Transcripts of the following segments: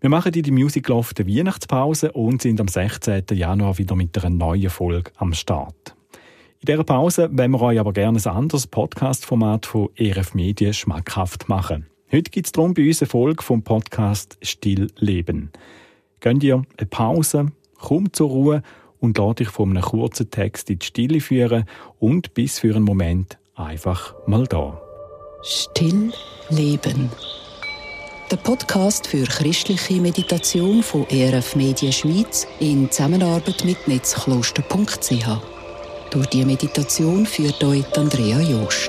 Wir machen in die Music Loft eine Weihnachtspause und sind am 16. Januar wieder mit einer neuen Folge am Start. In dieser Pause wollen wir euch aber gerne ein anderes Podcast-Format von ERF Medien schmackhaft machen. Heute gibt es darum bei uns eine Folge vom Podcast «Still leben». Gönnt ihr eine Pause, kommt zur Ruhe und lasst euch von einem kurzen Text in die Stille führen und bis für einen Moment einfach mal da. Still leben. Der Podcast für christliche Meditation von ERF Medien Schweiz in Zusammenarbeit mit netzkloster.ch. Durch die Meditation führt euch Andrea Jost.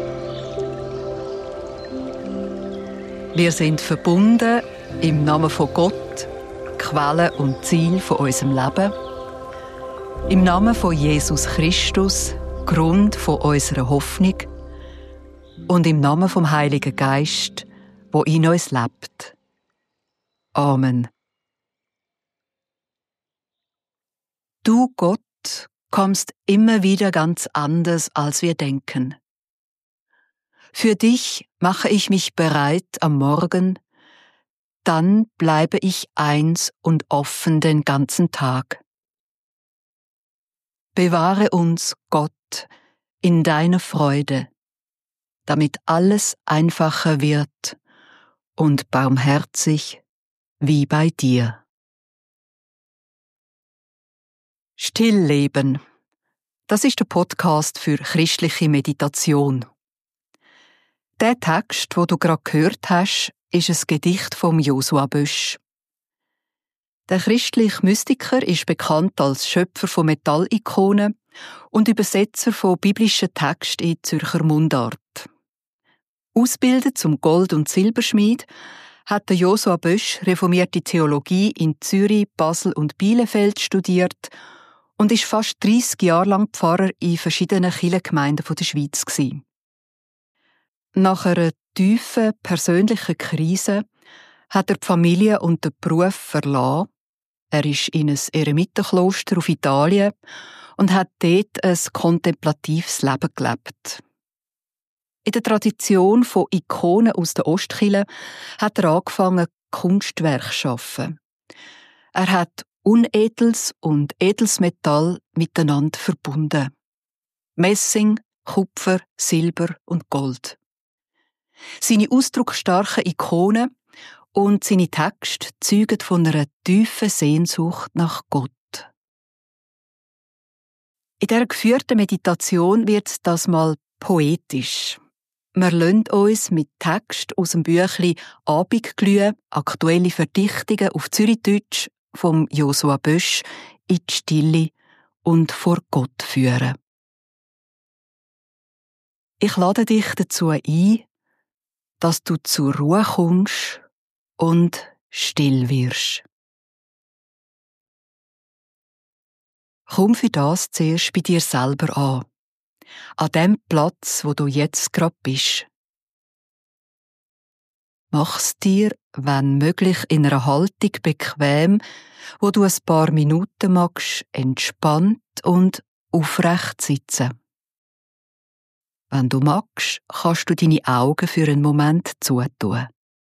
Wir sind verbunden im Namen von Gott, Quelle und Ziel von unserem Leben. Im Namen von Jesus Christus, Grund von unserer Hoffnung. Und im Namen vom Heiligen Geist, wo in uns lebt. Amen. Du, Gott, kommst immer wieder ganz anders, als wir denken. Für dich mache ich mich bereit am Morgen, dann bleibe ich eins und offen den ganzen Tag. Bewahre uns, Gott, in deiner Freude, damit alles einfacher wird und barmherzig wie bei dir. Stillleben. Das ist der Podcast für christliche Meditation. Der Text, wo du gerade gehört hast, ist ein Gedicht vom Josua Bösch. Der christliche Mystiker ist bekannt als Schöpfer von Metallikonen und Übersetzer von biblischen Texten in Zürcher Mundart. Ausgebildet zum Gold- und Silberschmied hat der Josua Bösch reformierte Theologie in Zürich, Basel und Bielefeld studiert und ist fast 30 Jahre lang Pfarrer in verschiedenen Kirchengemeinden der Schweiz gewesen. Nach einer tiefen persönlichen Krise hat er die Familie und den Beruf verlassen. Er ist in ein Eremitenkloster auf Italien und hat dort ein kontemplatives Leben gelebt. In der Tradition von Ikonen aus der Ostkirche hat er angefangen, Kunstwerke zu schaffen. Er hat unedles und edles Metall miteinander verbunden. Messing, Kupfer, Silber und Gold. Seine ausdrucksstarken Ikonen und seine Texte zeugen von einer tiefen Sehnsucht nach Gott. In dieser geführten Meditation wird das mal poetisch. Wir lassen uns mit Text aus dem Büchlein «Abendglühe», aktuelle Verdichtungen auf Zürichdeutsch vom Josua Bösch in die Stille und vor Gott führen. Ich lade dich dazu ein, dass du zur Ruhe kommst und still wirst. Komm für das zuerst bei dir selber an dem Platz, wo du jetzt gerade bist. Mach's dir, wenn möglich, in einer Haltung bequem, wo du ein paar Minuten magst, entspannt und aufrecht sitzen. Wenn du magst, kannst du deine Augen für einen Moment zutun.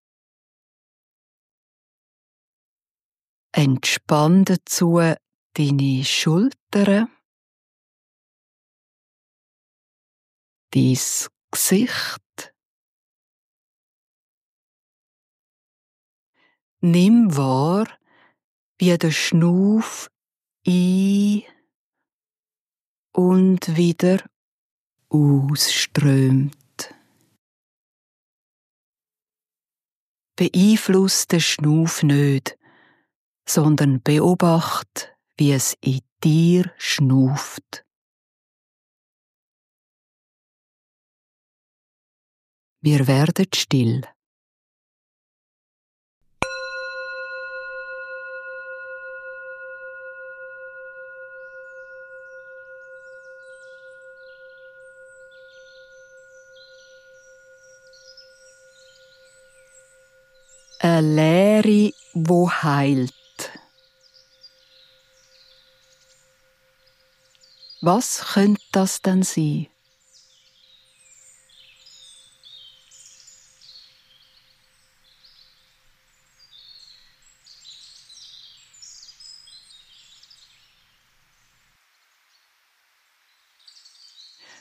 Entspann dazu deine Schultern, dein Gesicht. Nimm wahr, wie der Schnuff ein- und wieder ausströmt. Beeinfluss den Schnuff nicht, sondern beobacht, wie es in dir schnuft. Wir werden still. Eine Leere, wo heilt. Was könnte das denn sein?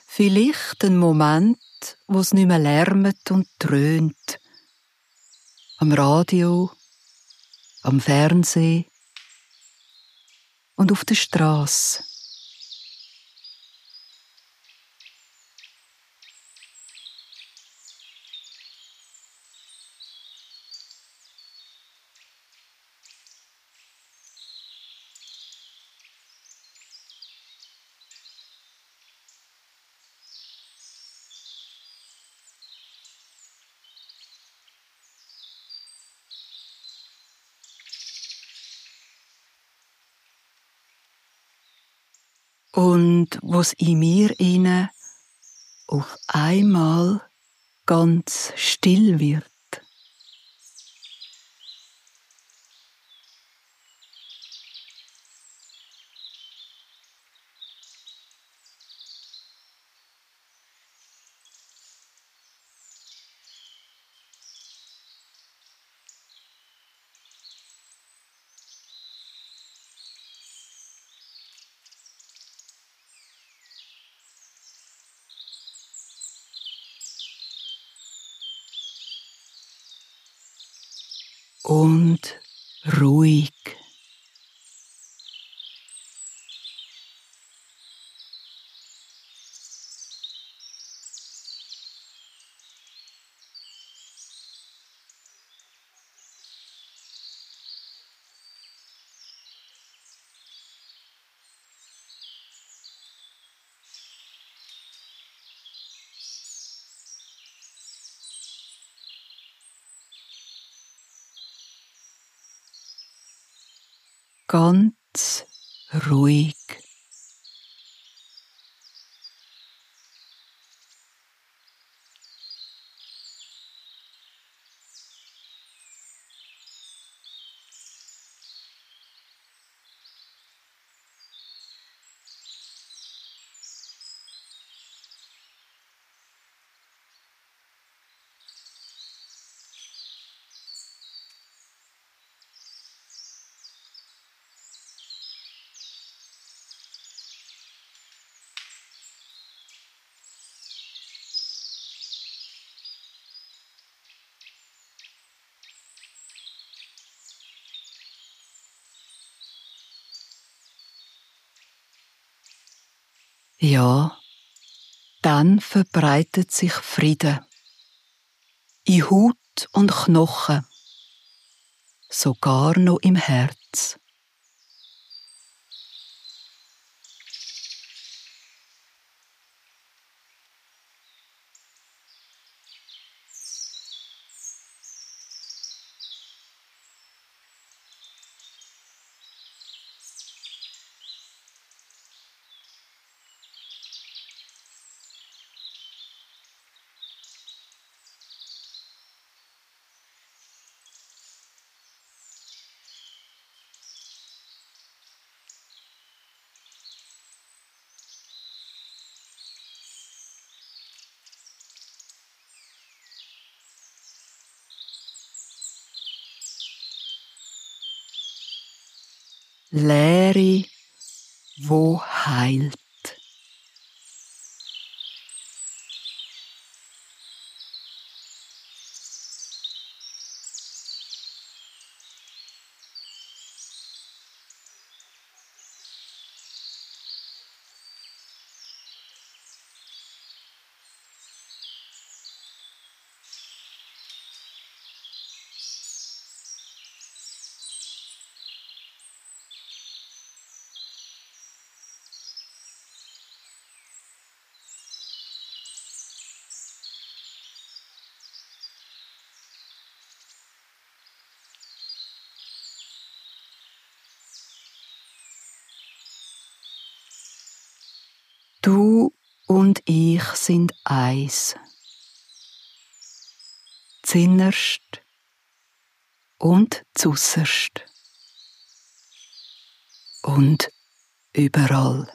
Vielleicht ein Moment, wo es nicht mehr lärmt und dröhnt. Am Radio, am Fernsehen und auf der Straße. Und was in mir inne auf einmal ganz still wird. Und ruhig. Ganz ruhig. Ja, dann verbreitet sich Frieden. In Haut und Knochen, sogar noch im Herz. Leere, wo heilt. Du und ich sind eins. Zinnerst und zusserst. Und überall.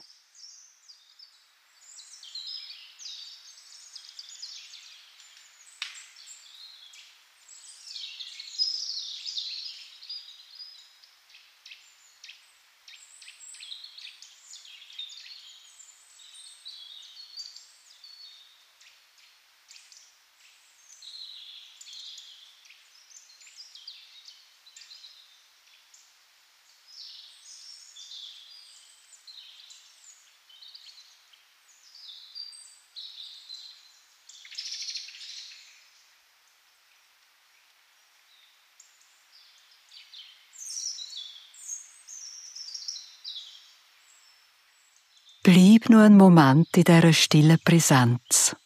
Bleib noch einen Moment in dieser stillen Präsenz.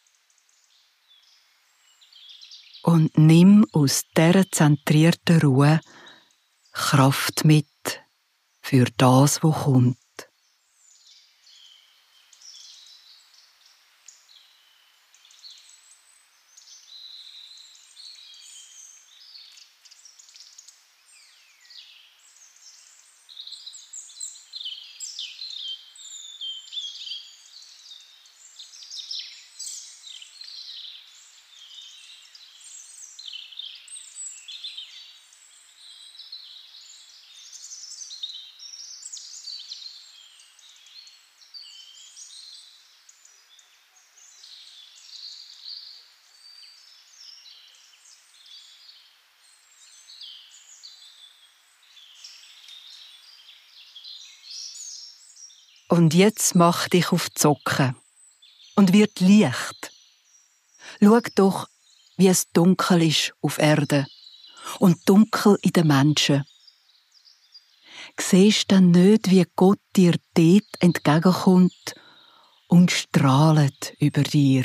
Und nimm aus dieser zentrierten Ruhe Kraft mit für das, was kommt. Und jetzt mach dich auf die Socken und wird leicht. Schau doch, wie es dunkel ist auf Erde und dunkel in den Menschen. Siehst du nicht, wie Gott dir dort entgegenkommt und strahlt über dir?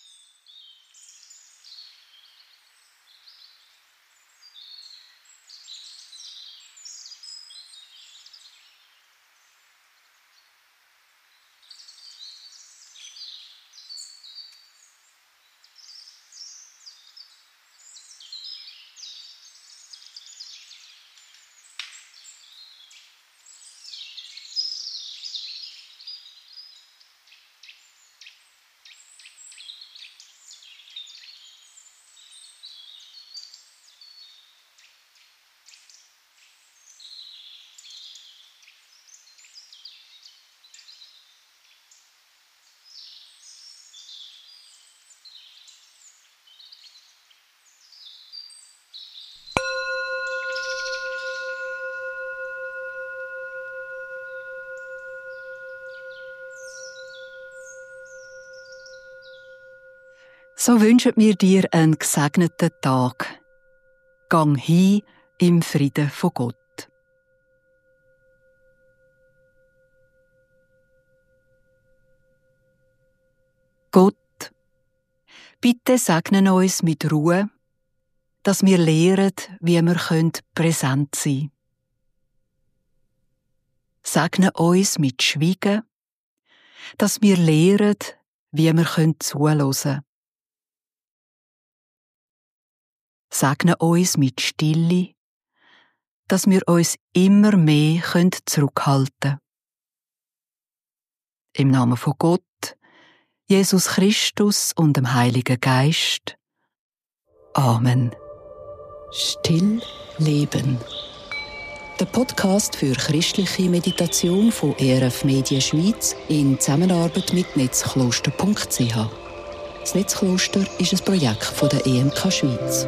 So wünschen wir dir einen gesegneten Tag. Gang hin im Frieden von Gott. Gott, bitte segne uns mit Ruhe, dass wir lernen, wie wir präsent sein können. Segne uns mit Schweigen, dass wir lernen, wie wir zuhören können. Segne uns mit Stille, dass wir uns immer mehr zurückhalten können. Im Namen von Gott, Jesus Christus und dem Heiligen Geist. Amen. Still leben. Der Podcast für christliche Meditation von ERF Media Schweiz in Zusammenarbeit mit netzkloster.ch. Das Netzkloster ist ein Projekt von der EMK Schweiz.